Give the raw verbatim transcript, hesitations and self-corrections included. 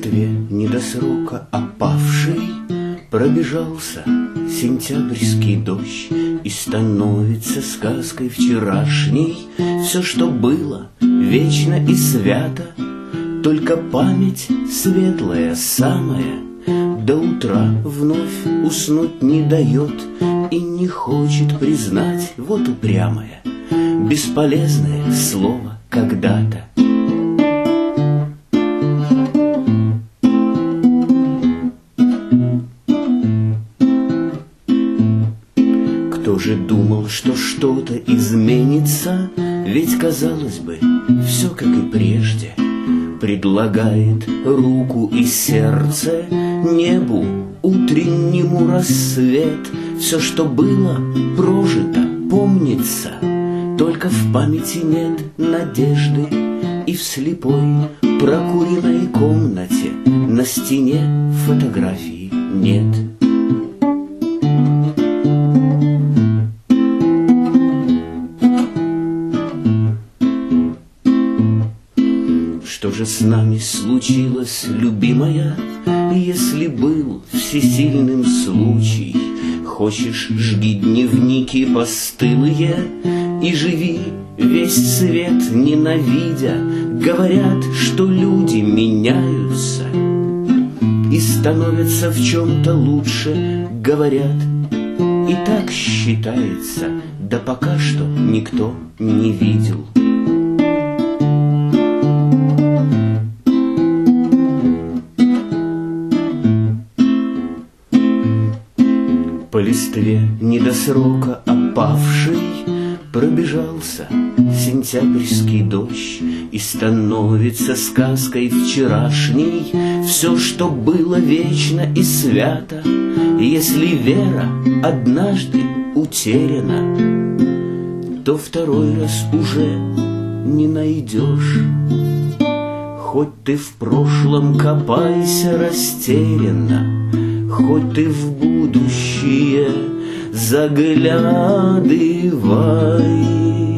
листве не до срока опавшей пробежался сентябрьский дождь, и становится сказкой вчерашней все, что было, вечно и свято. Только память светлая самая до утра вновь уснуть не дает и не хочет признать, вот упрямое, бесполезное слово когда-то. Кто же думал, что что-то изменится? Ведь, казалось бы, все как и прежде. Предлагает руку и сердце небу утреннему рассвет. Все, что было прожито, помнится, только в памяти нет надежды. И в слепой прокуренной комнате на стене фотографии нет. Что же с нами случилось, любимая, если был всесильным случай? Хочешь, жги дневники постылые и живи весь свет ненавидя. Говорят, что люди меняются и становятся в чем-то лучше. Говорят, и так считается, да пока что никто не видел. По листве не до срока опавшей пробежался сентябрьский дождь, и становится сказкой вчерашней все, что было вечно и свято. Если вера однажды утеряна, то второй раз уже не найдешь. Хоть ты в прошлом копайся растерянно, хоть ты в будущее заглядывай.